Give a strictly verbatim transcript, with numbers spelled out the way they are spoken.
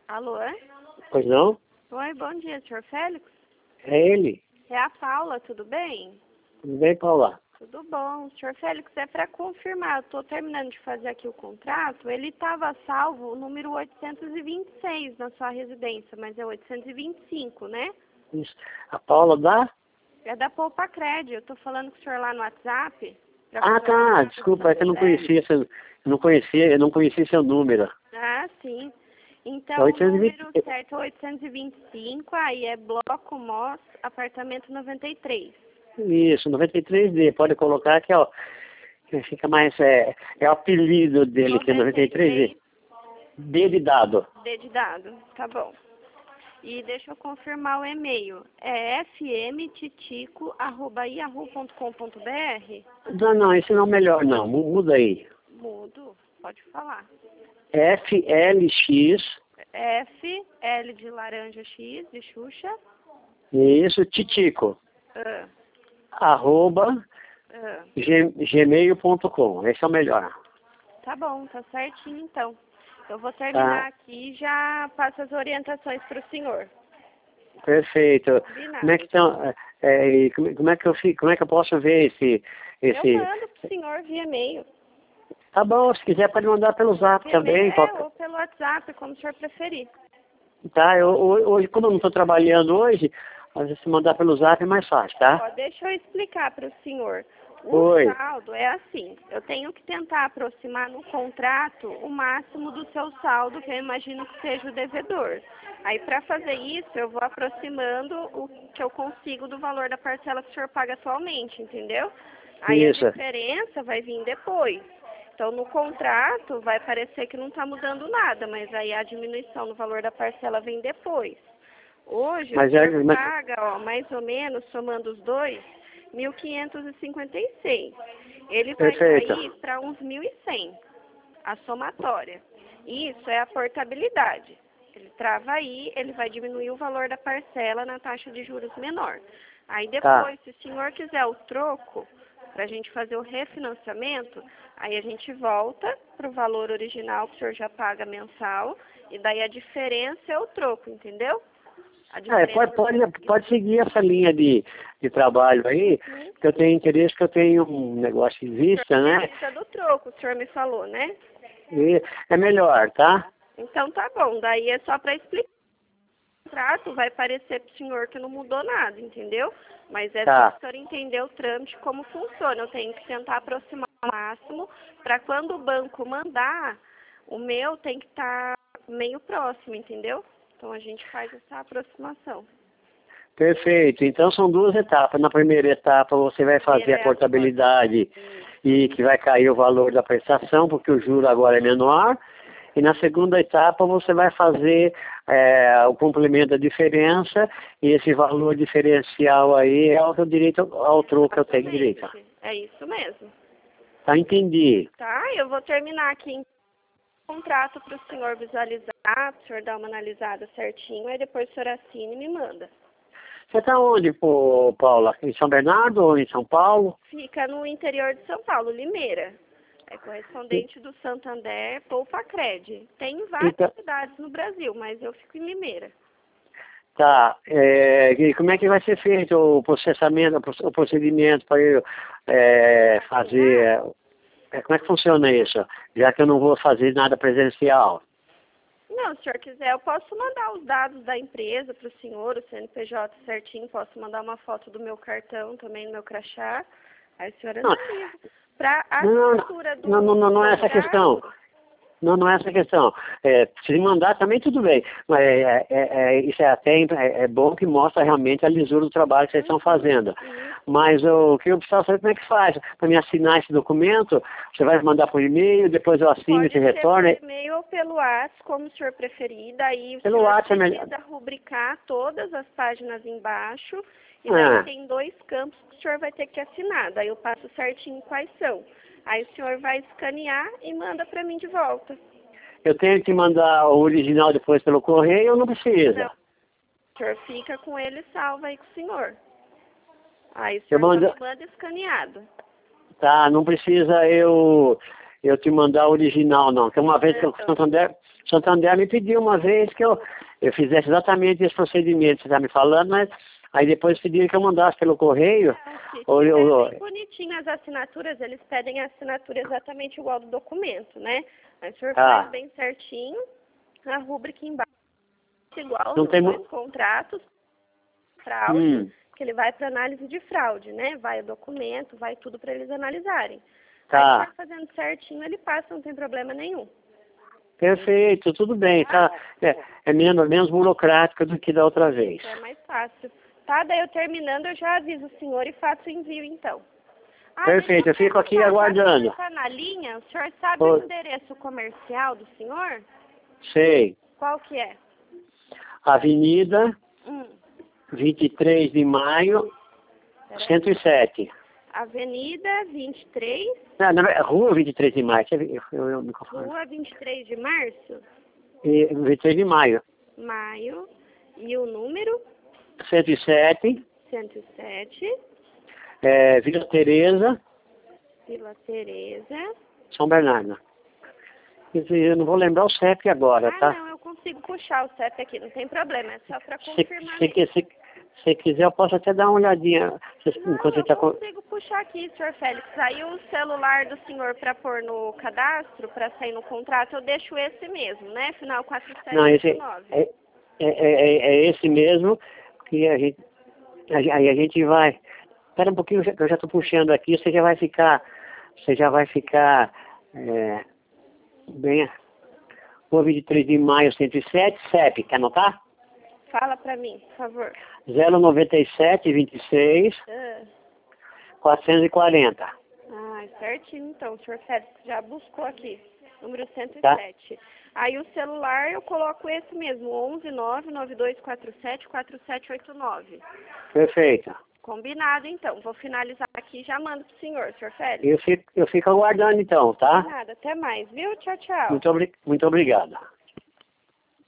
Alô? Pois não? Oi, bom dia, senhor Félix? É ele. É a Paula, tudo bem? Tudo bem, Paula? Tudo bom. senhor Félix, é para confirmar, eu estou terminando de fazer aqui o contrato, ele estava salvo o número oitocentos e vinte e seis na sua residência, mas é oitocentos e vinte e cinco, né? Isso. A Paula dá? É da Poupa Cred, eu estou falando com o senhor lá no WhatsApp. pra Ah, fazer o tá. contrato Desculpa, é que eu não do Félix. conhecia seu, eu não conhecia, eu não conhecia seu número. Ah, sim. É Então, o oitocentos e vinte. número certo é oitocentos e vinte e cinco, aí é Bloco Moss, apartamento noventa e três. Isso, noventa e três D. Pode colocar que, ó, que fica mais, é, é o apelido dele, que é noventa e três D. D de dado. D de dado, tá bom. E deixa eu confirmar o e-mail. É f m titico arroba yahoo ponto com ponto b r? Não, não, esse não é o melhor, não. Mu- Muda aí. Mudo, pode falar. F L X, F, L de laranja, X, de Xuxa. isso, titico, Ah, arroba ah. g- gmail ponto com. Esse é o melhor. Tá bom, tá certinho então. Eu vou terminar Tá? aqui e já passo as orientações para o senhor. Perfeito. Combinado. Como é que estão, é, é, e como, como é que eu fico, como é que eu posso ver esse, Eu esse... mando para o senhor via e-mail. Tá bom, se quiser pode mandar pelo Zap Via e-mail também. é, Qualquer- ou pelo WhatsApp, como o senhor preferir. Tá, eu, ho- hoje, como eu não estou trabalhando hoje, às vezes se mandar pelo Zap é mais fácil, tá? Ó, deixa eu explicar para o senhor. O Oi. saldo é assim, eu tenho que tentar aproximar no contrato o máximo do seu saldo, que eu imagino que seja o devedor. Aí, para fazer isso, eu vou aproximando o que eu consigo do valor da parcela que o senhor paga atualmente, entendeu? Aí Isso. a diferença vai vir depois. Então, no contrato, vai parecer que não está mudando nada, mas aí a diminuição no valor da parcela vem depois. Hoje, Mas o é, senhor mas, paga, ó, mais ou menos, somando os dois, mil quinhentos e cinquenta e seis. Ele vai perfeito. cair para uns mil e cem, a somatória. Isso é a portabilidade. Ele trava aí, ele vai diminuir o valor da parcela na taxa de juros menor. Aí Tá. depois, se o senhor quiser o troco, para a gente fazer o refinanciamento, aí a gente volta para o valor original que o senhor já paga mensal, e daí a diferença é o troco, entendeu? A É, diferença pode, pode, pode seguir essa linha de, de trabalho aí, Uhum. que eu tenho interesse, que eu tenho um negócio em vista, né? Lista do troco, o senhor me falou, né? E é melhor, tá? Então tá bom, daí é só para explicar. O contrato vai parecer para o senhor que não mudou nada, entendeu? Mas é Tá. só para o senhor entender o trâmite, como funciona. Eu tenho que tentar aproximar o máximo, para quando o banco mandar, o meu tem que estar meio próximo, entendeu? Então a gente faz essa aproximação. Perfeito. Então são duas etapas. Na primeira etapa você vai fazer Primeiro a é portabilidade Isso. e que vai cair o valor da prestação, porque o juro agora é menor. E na segunda etapa você vai fazer é, o complemento da diferença e esse valor diferencial aí é o que eu direito ao troco que eu tenho direito. Exatamente. É isso mesmo. Tá, entendi. Tá? Eu vou terminar aqui em contrato para o senhor visualizar, para o senhor dar uma analisada certinho, aí depois o senhor assina e me manda. Você tá onde, pô, Paula? Em São Bernardo ou em São Paulo? Fica no interior de São Paulo, Limeira. É correspondente do Santander, Poupa Cred. Tem várias Então, cidades no Brasil, mas eu fico em Limeira. tá. É, e como é que vai ser feito o processamento, o procedimento para eu é, fazer? É, como é que funciona isso? Já que eu não vou fazer nada presencial. Não, se o senhor quiser, eu posso mandar os dados da empresa para o senhor, o C N P J certinho, posso mandar uma foto do meu cartão também, do meu crachá. Aí o senhor Não, analisa. Para a não, assinatura do não, não, não, não é essa a contrato, questão. Não, não é essa a questão. É, se mandar também tudo bem. Mas é, é, é, isso é até é, é bom que mostra realmente a lisura do trabalho que vocês estão fazendo. Isso. Mas o que eu precisava saber como é que faz. Para me assinar esse documento, você vai mandar por e-mail, depois eu assino e Pode te ser retorno. por e-mail ou pelo WhatsApp, como o senhor preferir. Daí o Pelo senhor WhatsApp é melhor. precisa rubricar todas as páginas embaixo. E daí Ah, tem dois campos que o senhor vai ter que assinar. Daí eu passo certinho quais são. Aí o senhor vai escanear e manda para mim de volta. eu tenho que mandar o original depois pelo correio ou não precisa? Não. O senhor fica com ele salvo aí com o senhor. Aí o Eu senhor mando. só me manda escaneado. Tá, não precisa eu, eu te mandar o original, não. Porque uma vez que o Santander, Santander me pediu uma vez que eu, eu fizesse exatamente esse procedimento que você está me falando, mas aí depois pediram que eu mandasse pelo correio. Não, se ou, tiver ou, bem bonitinho as assinaturas, eles pedem a assinatura exatamente igual do documento, né? Aí o senhor ah, faz bem certinho, a rúbrica embaixo igual não nos tem dois contratos, fraude, hum, que ele vai para análise de fraude, né? Vai o documento, vai tudo para eles analisarem. tá. Aí, se fazendo certinho, ele passa, não tem problema nenhum. Perfeito, tudo bem, tá? É, é menos, menos burocrático do que da outra vez. É mais fácil. Tá, daí eu terminando, eu já aviso o senhor e faço o envio, então. Ah, Perfeito, eu fico aqui perguntar, aguardando. já que o senhor tá na linha, o senhor sabe Ô, o endereço comercial do senhor? sei. Qual que é? Avenida Hum, vinte e três de maio, peraí. cento e sete. Avenida vinte e três, Não, não, é Rua vinte e três de maio, eu, eu, eu, eu me confundo. Rua vinte e três de março, E, vinte e três de maio, maio, e o número cento e sete, cento e sete, é, Vila Teresa, Vila Teresa. São Bernardo. Quer dizer, eu não vou lembrar o C E P agora, Ah, tá? não, eu consigo puxar o C E P aqui, não tem problema, é só para Se, confirmar se, mesmo. se, se quiser, eu posso até dar uma olhadinha se- Não, enquanto você eu está com... consigo puxar aqui, senhor Félix. Aí o celular do senhor para pôr no cadastro, para sair no contrato, eu deixo esse mesmo, né? Final quatro sete Não, esse oito nove. é, é, é, é esse mesmo que a gente... Aí a gente vai... Espera um pouquinho, que eu já estou puxando aqui, você já vai ficar... Você já vai ficar... É, bem... Rua vinte e três de maio, cento e sete, C E P, quer anotar? Fala para mim, por favor. zero nove sete, vinte e seis, Ah, quatrocentos e quarenta. ah, certinho então, senhor Félix, já buscou aqui. Número cento e sete. Tá? Aí o celular eu coloco esse mesmo, onze nove nove dois quatro sete quatro sete oito nove. Perfeito. Combinado então, vou finalizar aqui e já mando pro senhor, senhor Félix. Eu fico, eu fico aguardando então, tá? Nada, até mais, viu? Tchau, tchau. Muito, obri muito obrigado.